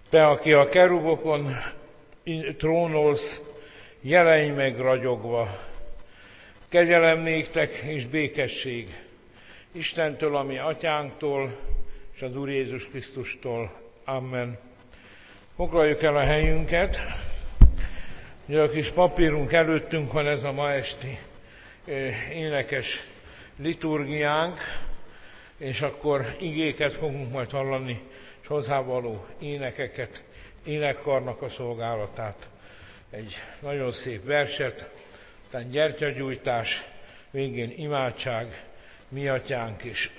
Te, aki a kerubokon trónolsz, jelenj meg ragyogva. Kegyelem néktek és békesség Istentől, a mi atyánktól, és az Úr Jézus Krisztustól. Amen. Foglaljuk el a helyünket. Ugye a kis papírunk előttünk van, ez a ma esti énekes liturgiánk, és akkor igéket fogunk majd hallani, és hozzávaló énekeket, énekkarnak a szolgálatát. Egy nagyon szép verset, aztán gyertyagyújtás, végén imádság, mi atyánk, és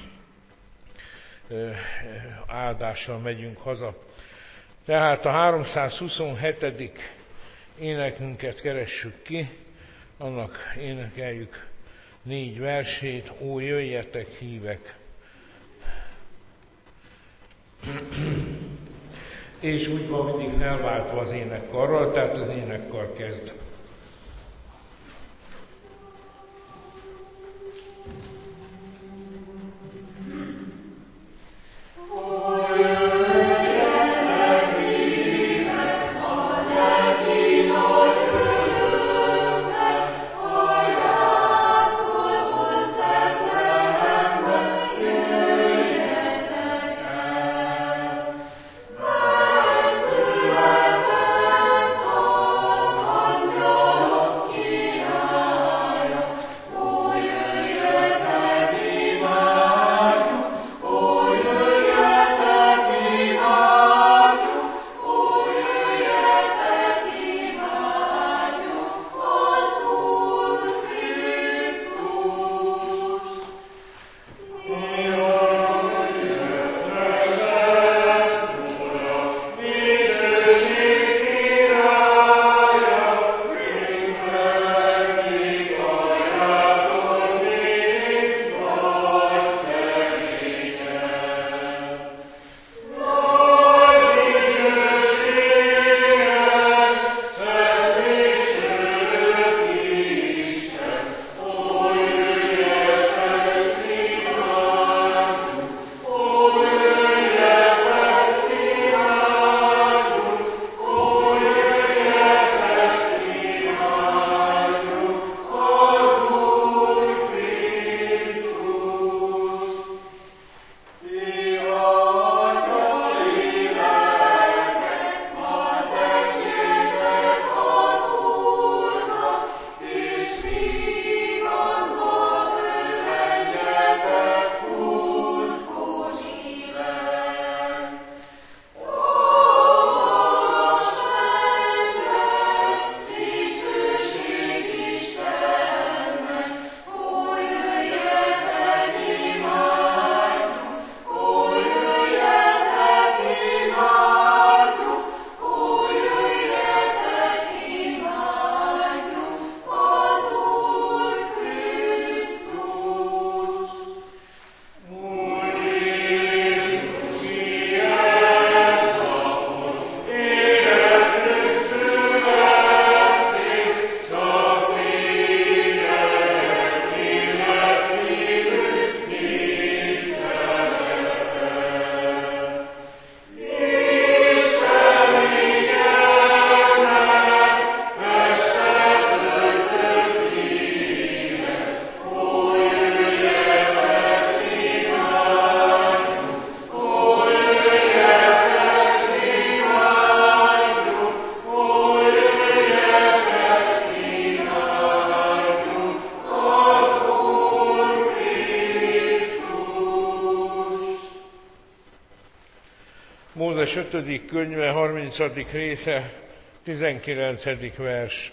áldással megyünk haza. Tehát a 327. énekünket keressük ki, annak énekeljük 4 versét. Ó, jöjjetek, hívek! És úgy van mindig felváltva az énekkarral, tehát az énekkar kezd. Mózes 5. könyve, 30. része, 19. vers.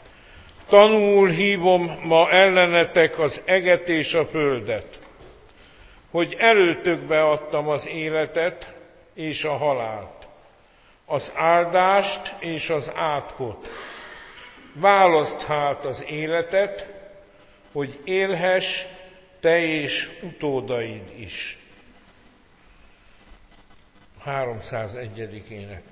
Tanul hívom ma ellenetek az eget és a földet, hogy előtökbe adtam az életet és a halált, az áldást és az átkot. Válaszd hát az életet, hogy élhess te és utódaid is. 301. ének.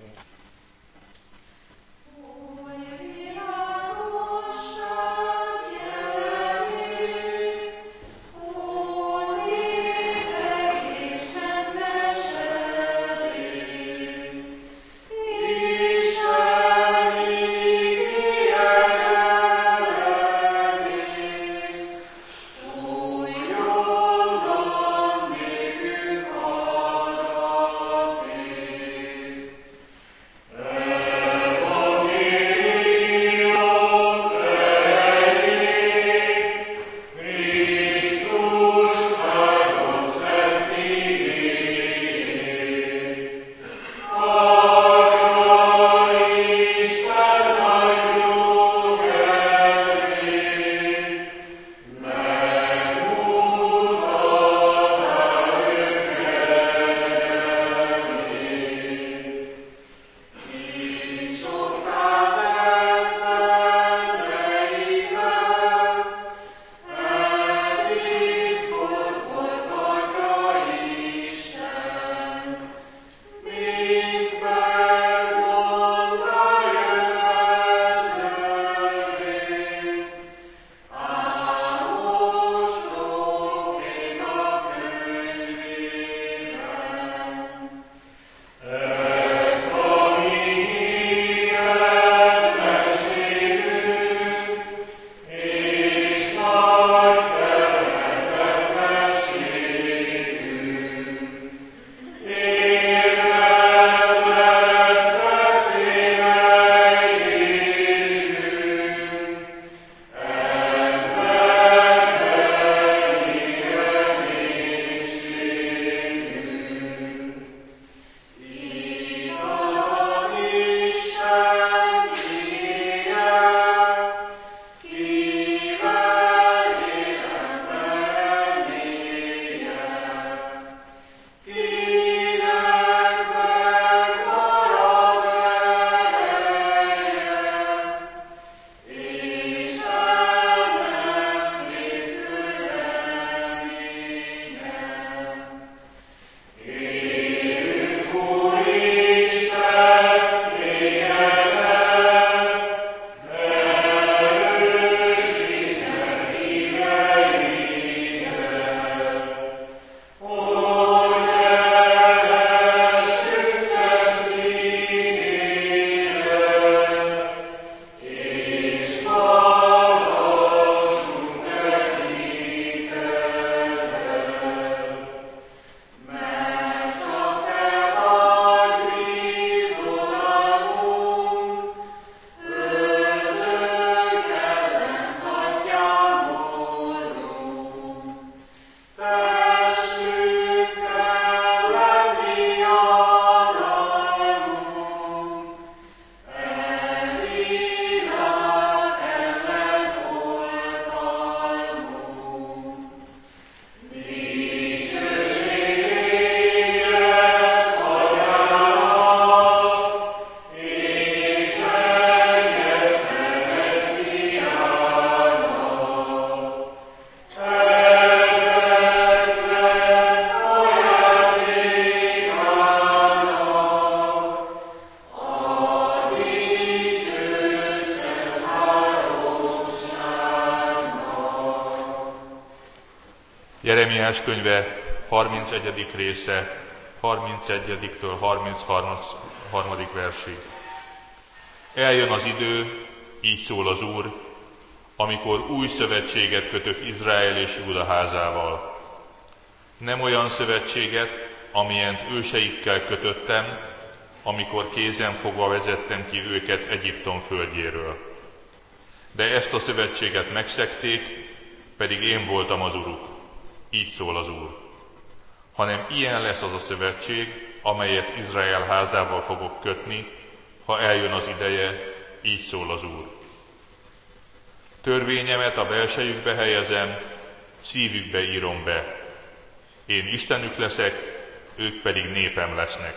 Jeremiás könyve 31. része, 31-től 33. versig. Eljön az idő, így szól az Úr, amikor új szövetséget kötök Izrael és Júda házával. Nem olyan szövetséget, amilyent őseikkel kötöttem, amikor kézen fogva vezettem ki őket Egyiptom földjéről. De ezt a szövetséget megszegték, pedig én voltam az Uruk. Így szól az Úr. Hanem ilyen lesz az a szövetség, amelyet Izrael házával fogok kötni, ha eljön az ideje, így szól az Úr. Törvényemet a belsejükbe helyezem, szívükbe írom be. Én Istenük leszek, ők pedig népem lesznek.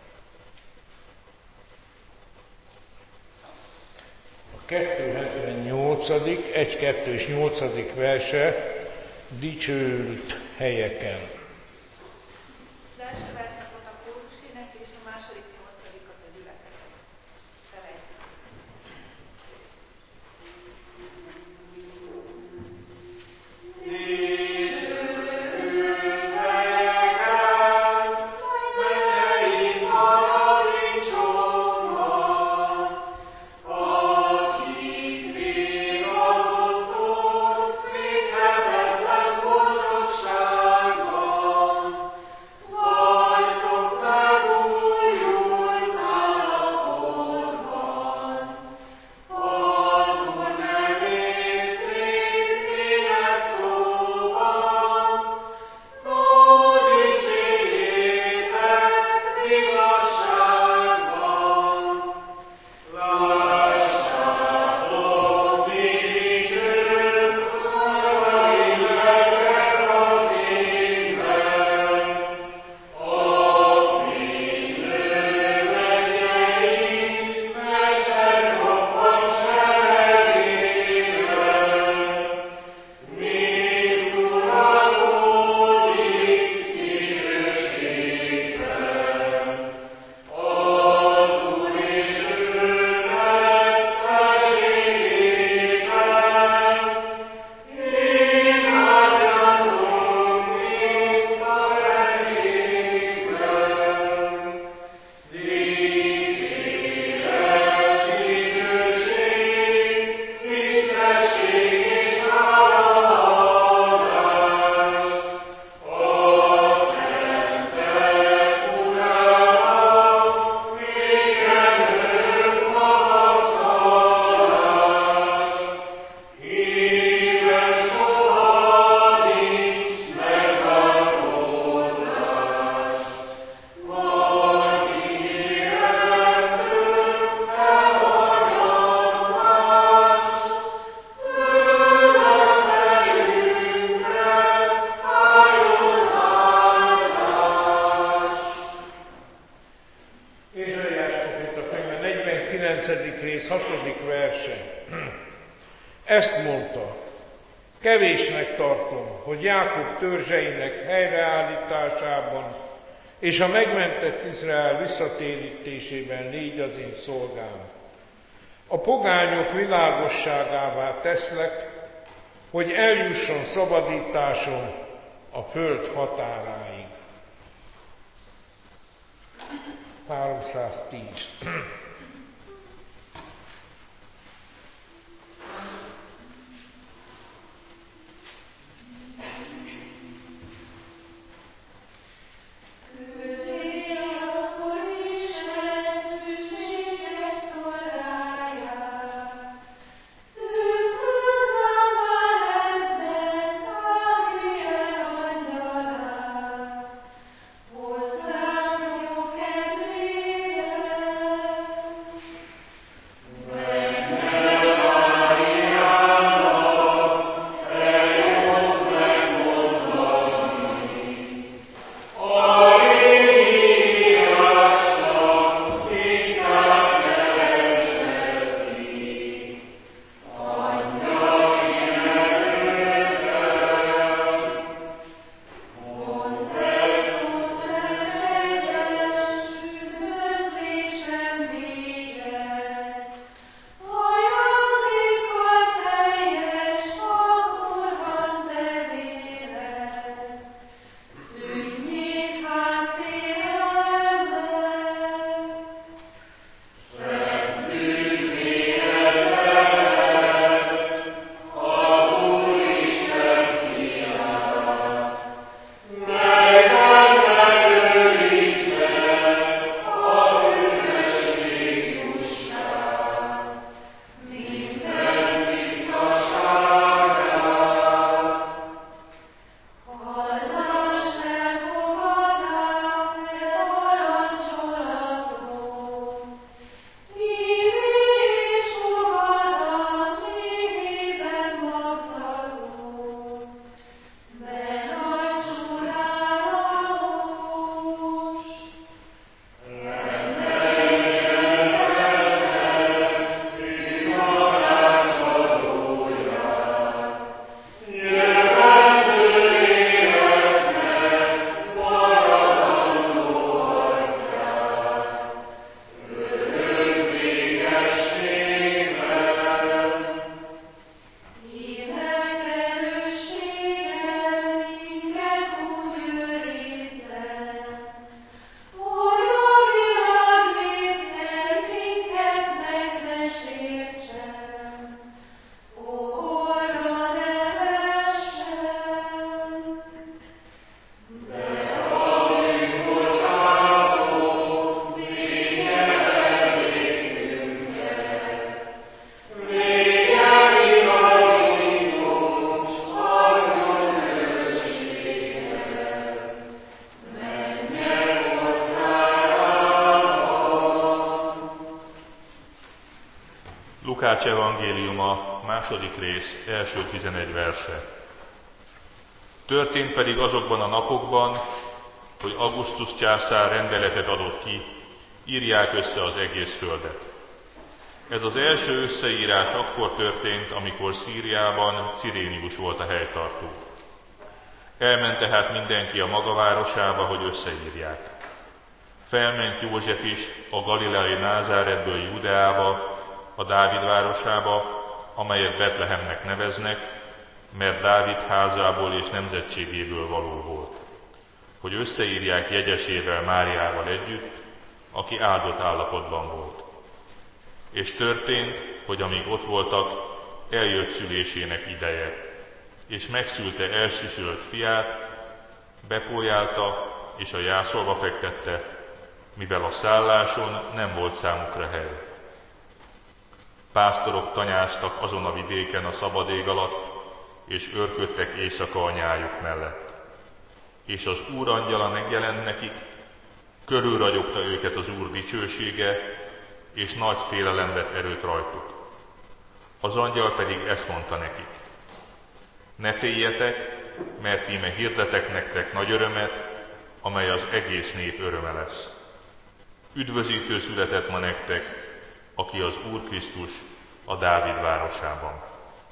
A 278., 1, 2 és 8. verse dicsőült helyeken. Az első versnek volt a kórusének, és a második 8-at a gyülekezet. Felejtjük. rész 6. verse. Ezt mondta: kevésnek tartom, hogy Jákob törzseinek helyreállításában és a megmentett Izrael visszatérítésében légy az én szolgám. A pogányok világosságává teszlek, hogy eljusson szabadításom a föld határáig. 310. Lukács evangéliuma, 2. rész, első 11 verse. Történt pedig azokban a napokban, hogy Augustus császár rendeletet adott ki, írják össze az egész földet. Ez az első összeírás akkor történt, amikor Szíriában Cirénius volt a helytartó. Elment tehát mindenki a maga városába, hogy összeírják. Felment József is a galileai Názáretből Judeába, a Dávid városába, amelyet Betlehemnek neveznek, mert Dávid házából és nemzetségéből való volt, hogy összeírják jegyesével Máriával együtt, aki áldott állapotban volt. És történt, hogy amíg ott voltak, eljött szülésének ideje, és megszülte elsüsült fiát, bepójálta és a jászolba fektette, mivel a szálláson nem volt számukra hely. Pásztorok tanyáztak azon a vidéken a szabad ég alatt, és őrködtek éjszaka a nyájuk mellett. És az Úr angyala megjelent nekik, körülragyogta őket az Úr dicsősége, és nagy félelem vett erőt rajtuk. Az angyal pedig ezt mondta nekik: ne féljetek, mert íme hirdetek nektek nagy örömet, amely az egész nép öröme lesz. Üdvözítő született ma nektek, aki az Úr Krisztus a Dávid városában.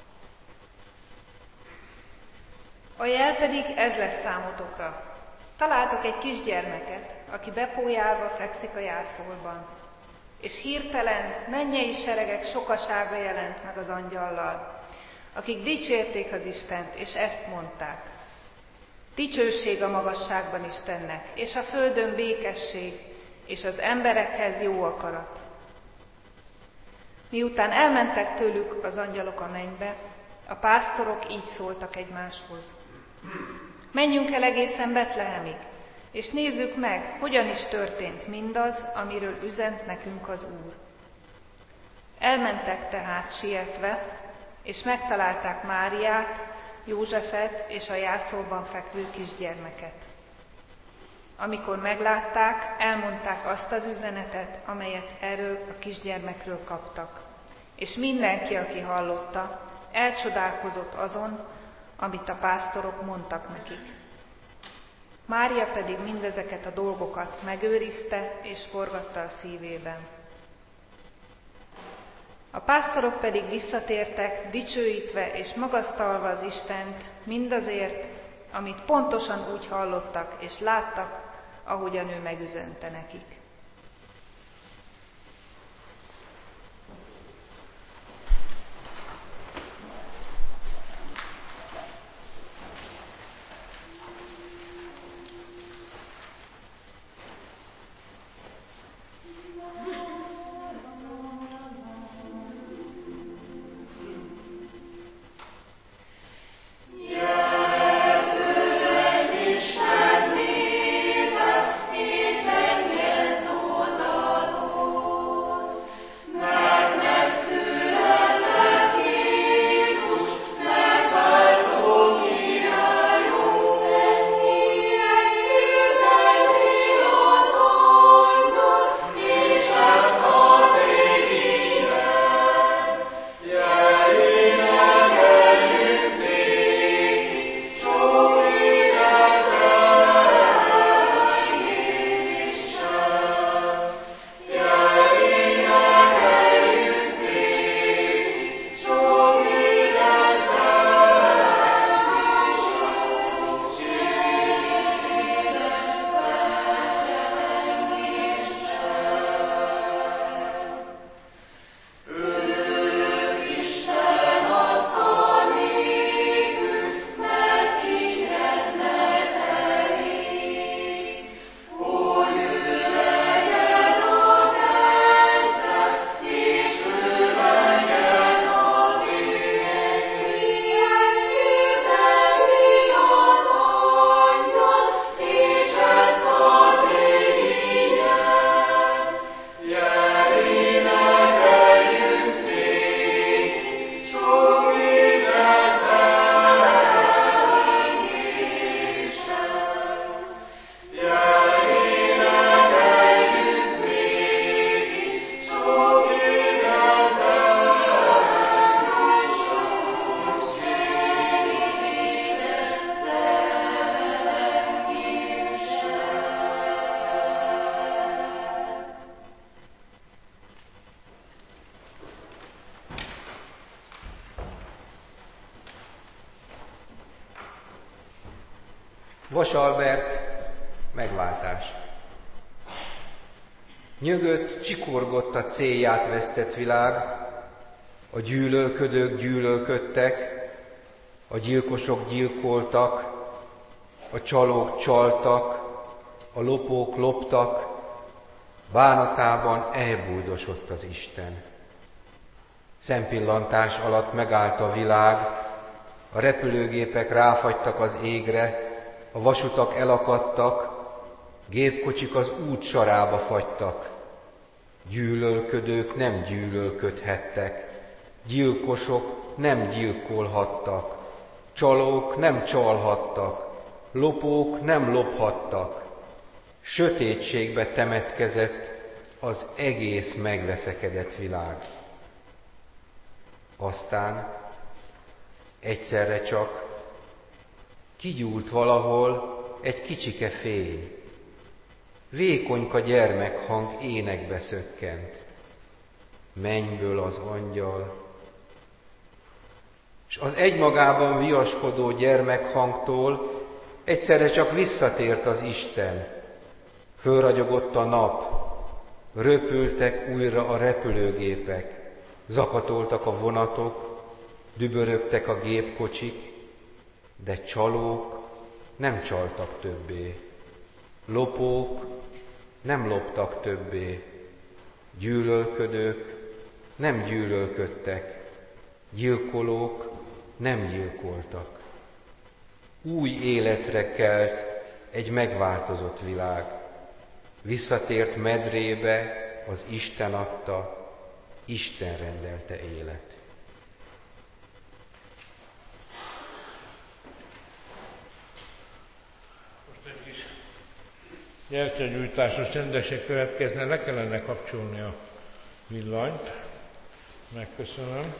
A jel pedig ez lesz számotokra. Találtok egy kisgyermeket, aki bepójálva fekszik a jászolban. És hirtelen mennyei seregek sokasága jelent meg az angyallal, akik dicsérték az Istent, és ezt mondták: dicsőség a magasságban Istennek, és a földön békesség, és az emberekhez jó akarat. Miután elmentek tőlük az angyalok a mennybe, a pásztorok így szóltak egymáshoz: menjünk el egészen Betlehemig, és nézzük meg, hogyan is történt mindaz, amiről üzent nekünk az Úr. Elmentek tehát sietve, és megtalálták Máriát, Józsefet és a jászolban fekvő kisgyermeket. Amikor meglátták, elmondták azt az üzenetet, amelyet erről a kisgyermekről kaptak. És mindenki, aki hallotta, elcsodálkozott azon, amit a pásztorok mondtak nekik. Mária pedig mindezeket a dolgokat megőrizte és forgatta a szívében. A pásztorok pedig visszatértek, dicsőítve és magasztalva az Istent mindazért, amit pontosan úgy hallottak és láttak, ahogyan ő megüzente nekik. Isten népe, hiszen Vas Albert, megváltás. Nyögött, csikorgott a célját vesztett világ, a gyűlölködők gyűlölködtek, a gyilkosok gyilkoltak, a csalók csaltak, a lopók loptak, bánatában elbújdosott az Isten. Szempillantás alatt megállt a világ, a repülőgépek ráfagytak az égre, a vasutak elakadtak, gépkocsik az út sarába fagytak. Gyűlölködők nem gyűlölködhettek, gyilkosok nem gyilkolhattak, csalók nem csalhattak, lopók nem lophattak. Sötétségbe temetkezett az egész megveszekedett világ. Aztán egyszerre csak kigyúlt valahol egy kicsike fény. Vékonyka gyermekhang énekbe szökkent. Mennyből az angyal, és az egymagában viaskodó gyermekhangtól egyszerre csak visszatért az Isten. Fölragyogott a nap, röpültek újra a repülőgépek, zakatoltak a vonatok, dübörögtek a gépkocsik, de csalók nem csaltak többé, lopók nem loptak többé, gyűlölködők nem gyűlölködtek, gyilkolók nem gyilkoltak. Új életre kelt egy megváltozott világ. Visszatért medrébe az Isten adta, Isten rendelte élet. Most egy kis gyertyagyújtásos csendesség következne, le kellene kapcsolni a villanyt. Megköszönöm.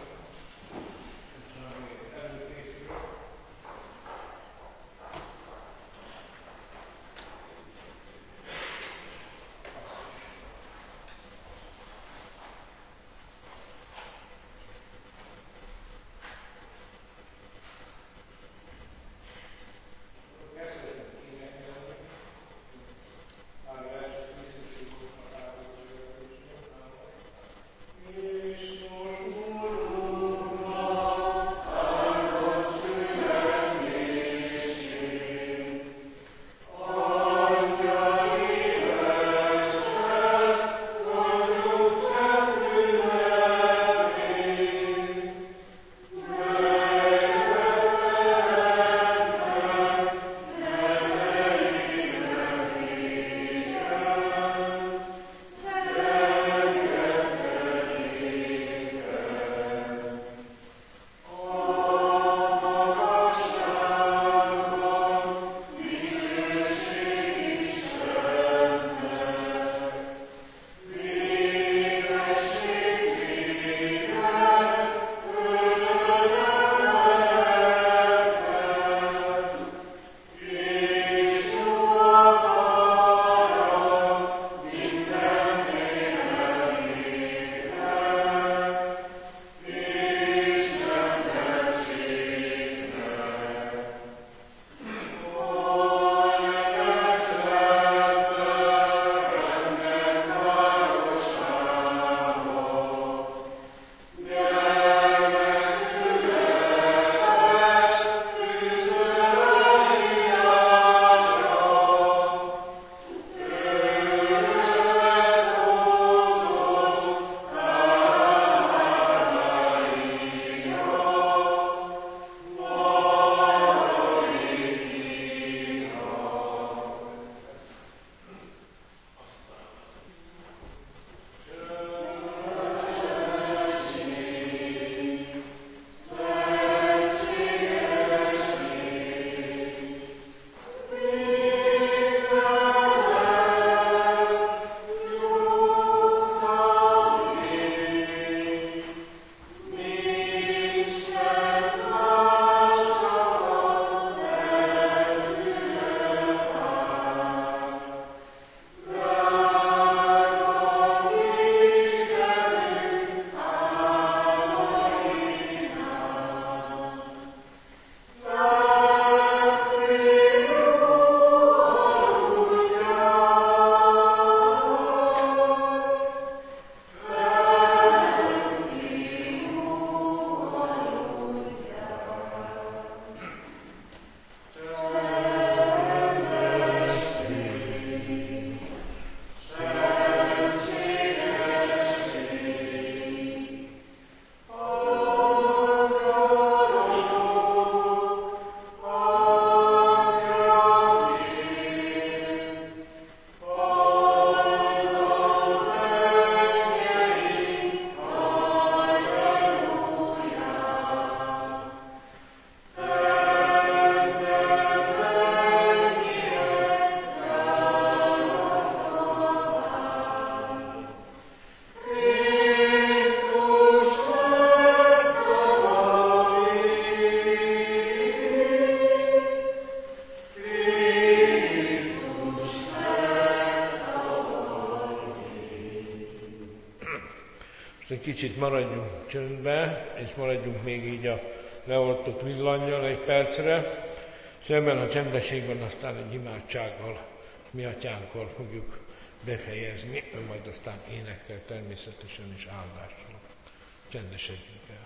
Egy kicsit maradjunk csöndbe, és maradjunk még így a leoltott villannyal egy percre, és ebben a csendességben aztán egy imádsággal, mi atyánkkal fogjuk befejezni, majd aztán énekkel természetesen is áldással. Csendesedjünk el.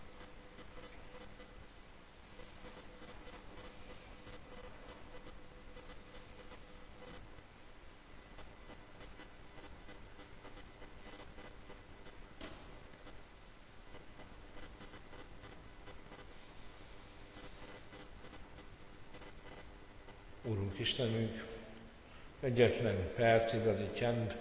Úrunk Istenünk, egyetlen perc, igazi csend,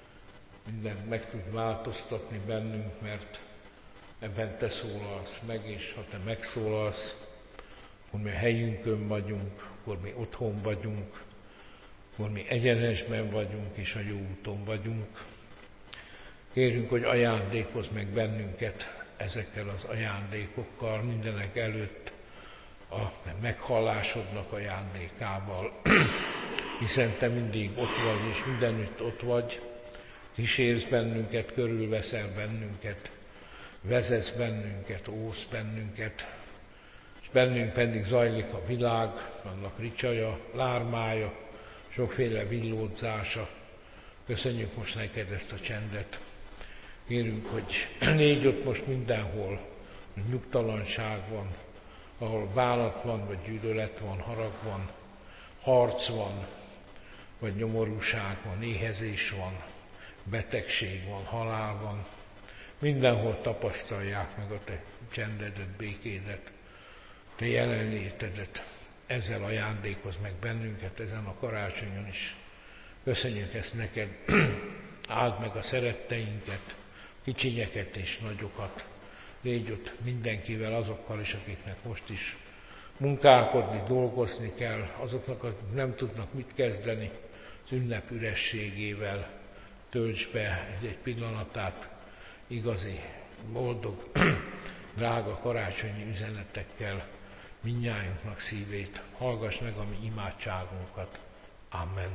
mindent meg tud változtatni bennünk, mert ebben Te szólalsz meg, és ha Te megszólalsz, akkor mi a helyünkön vagyunk, akkor mi otthon vagyunk, akkor mi egyenesben vagyunk, és a jó úton vagyunk. Kérünk, hogy ajándékozz meg bennünket ezekkel az ajándékokkal, mindenek előtt a meghallásodnak ajándékával, hiszen Te mindig ott vagy, és mindenütt ott vagy, kísérsz bennünket, körülveszel bennünket, vezetsz bennünket, óvsz bennünket, és bennünk pedig zajlik a világ, annak ricsaja, lármája, sokféle villódzása. Köszönjük most neked ezt a csendet. Kérünk, hogy légy ott most mindenhol, nyugtalanság van, ahol bánat van, vagy gyűlölet van, harag van, harc van, vagy nyomorúság van, éhezés van, betegség van, halál van. Mindenhol tapasztalják meg a Te csendedet, békédet, Te jelenlétedet. Ezzel ajándékozz meg bennünket ezen a karácsonyon is. Köszönjük ezt neked. Áld meg a szeretteinket, kicsinyeket és nagyokat. Légy ott mindenkivel, azokkal is, akiknek most is munkálkodni, dolgozni kell, azoknak, akik nem tudnak mit kezdeni, az ünnep ürességével tölts be egy pillanatát igazi, boldog, drága karácsonyi üzenetekkel mindnyájunknak szívét. Hallgass meg a mi imádságunkat. Amen.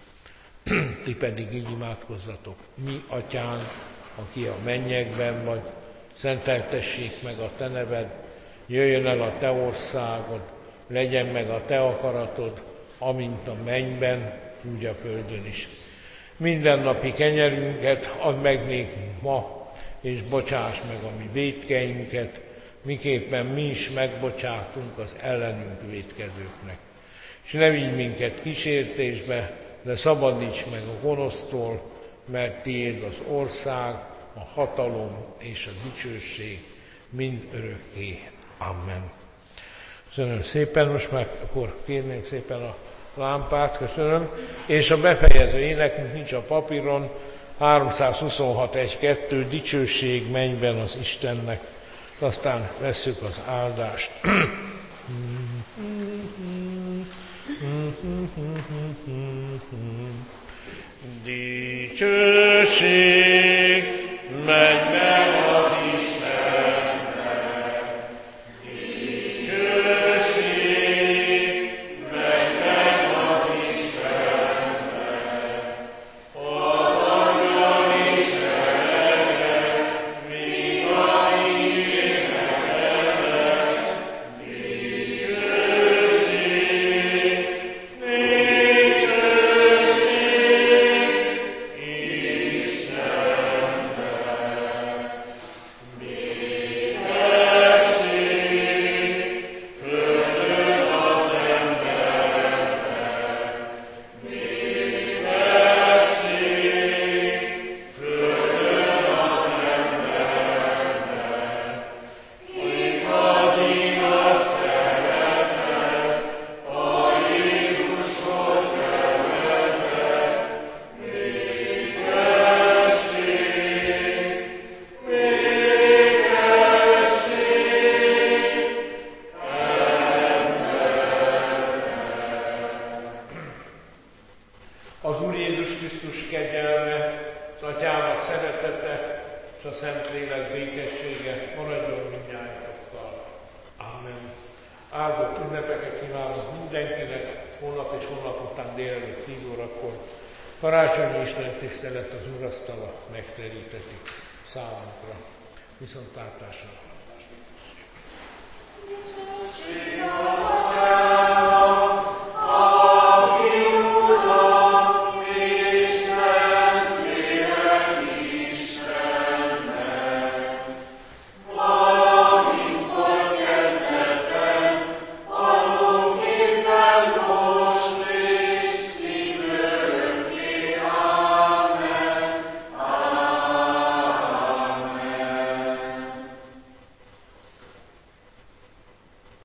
Ti pedig így imádkozzatok. Mi, Atyánk, aki a mennyekben vagy, szenteltessék meg a Te neved, jöjjön el a Te országod, legyen meg a Te akaratod, amint a mennyben, úgy a földön is. Mindennapi kenyerünket add meg nékünk ma, és bocsáss meg a mi vétkeinket, miképpen mi is megbocsátunk az ellenünk vétkezőknek. És ne vigy minket kísértésbe, de szabadíts meg a gonosztól, mert Tiéd az ország, a hatalom és a dicsőség mind örökké. Amen. Köszönöm szépen, most már akkor kérném szépen a lámpát, köszönöm. És a befejező énekünk nincs a papíron, 326.1.2, dicsőség mennyben az Istennek. Aztán vesszük az áldást. Dicsőség mennyben az Istennek, dicsőség mennyben az Istennek, az Angyal Isteneket, míg az énekelnek, Az Úr Jézus Krisztus kegyelme, az Atyának szeretete, és a Szentlélek békessége maradjon mindnyájatokkal. Amen. Áldott ünnepeket kívánok mindenkinek, holnap és holnap után délelőtt 10 órakor. Karácsonyi Isten tisztelet az úrasztala megteríteti. számunkra. Viszontlátásra! Jézus,